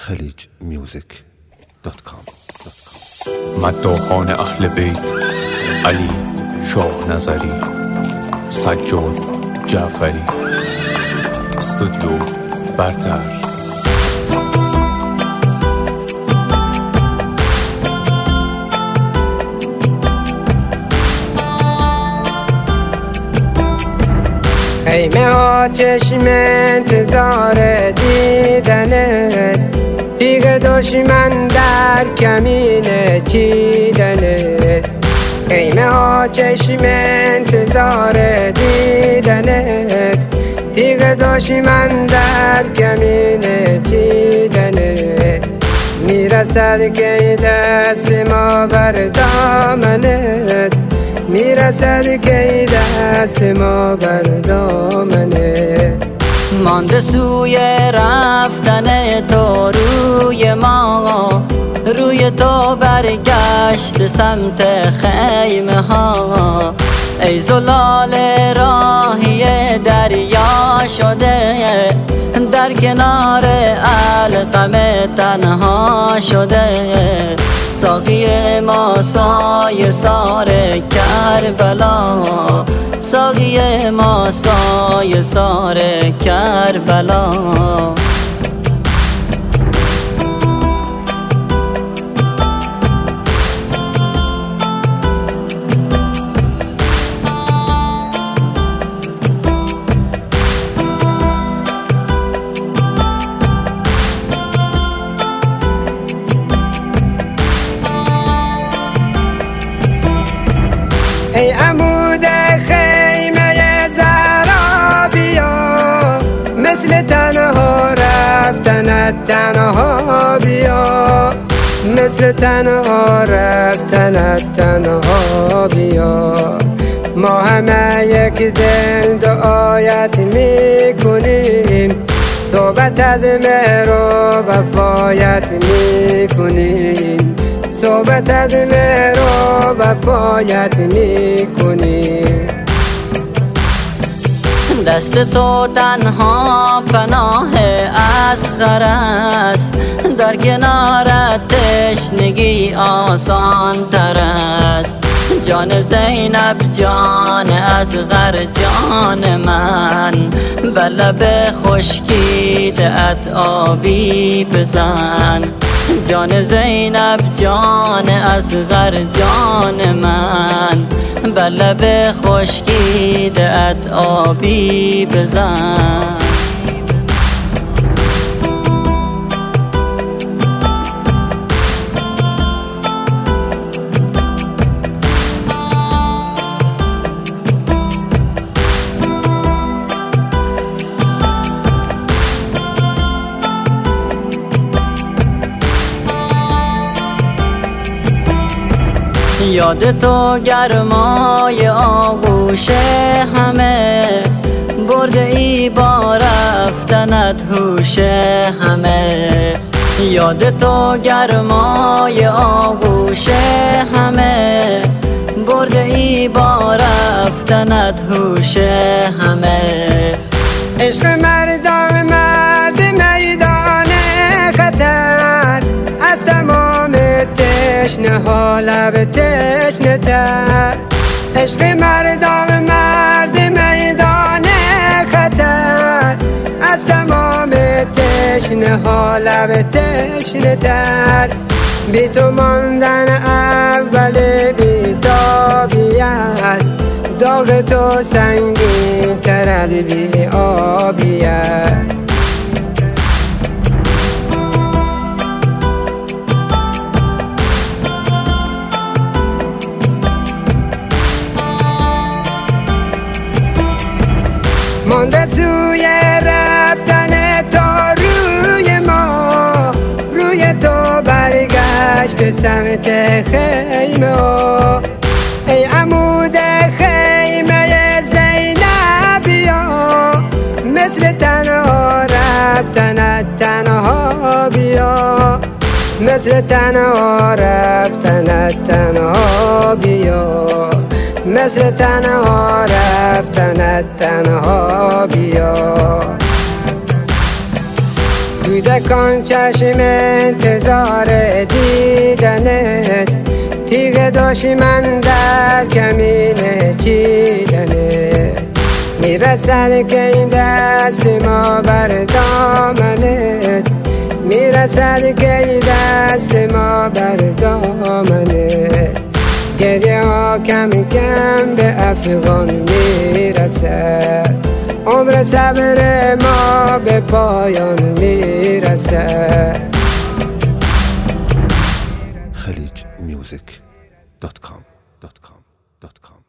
khaleejmusic.com. مداحان اهل بیت: علی شاه نظری، سجاد جعفری. استودیو برتر. خیمه ها چشم انتظار دیدنت، تیغ دشمن در کمین چیدنت. خیمه ها چشم انتظار دیدنت، تیغ دشمن در کمین چیدنت. میرسد که دست ما بر دامنت، میرسد که دست ما بر دامنت. مانده سوی رفتن تو روی ما، روی تو برگشت سمت خیمه ها. ای زلال راهی دریا شده، در کنار علقم تنها شده. ساقی ما سایه سار کربلا، ساقی ما سایه سار کربلا. ای عمود خیمه زهرا بیا، مثل تنها رفتنت تنها بیا، مثل تنها رفتنت تنها بیا. ما همه یک دل دعایت میکنیم، صحبت از مهر و وفایت میکنیم، صحبت از مهر و وفایت میکنیم. دست تو تنها پناه اصغر است، در کنارت تشنگی آسان تر است. جان زینب جان اصغر جان من، بر لب خشکیده‌ات آبی بزن. جان زینب جان اصغر جان من، بر لب خشکیده‌ات آبی بزن. یاد تو گرمای آغوش همه، برده ای با رفتنت هوش همه. یاد تو گرمای آغوش همه، برده ای با رفتنت هوش همه. عشق مردان مرد میدان خطر، از تمام تشنه ها لب تشنه تر. عشق مردان مرد میدان خطر، از تمام تشنه ها لب تشنه تر. بی تو ماندن اول بی تابیت، داغ تو سنگین تر از بی آبیت. مانده سوی رفتن تو روی ما، روی تو برگشت سمت خیمه ها. ای عمود خیمه زینبیا، مثل تنها رفتنت تنها بیا، مثل تنها رفتنت تنها بیا، مثل تنها رفتنت تنها بیا. کودکان چشم انتظار دیدنت، تیغ دشمن در کمین چیدنت. میرسد که این دست ما بر دامنت، میرسد که این دست ما بر دامنت. گریه ها کم کم به افغان میرسد، عمر صبر ما به پایان میرسد. خلیجmusic.com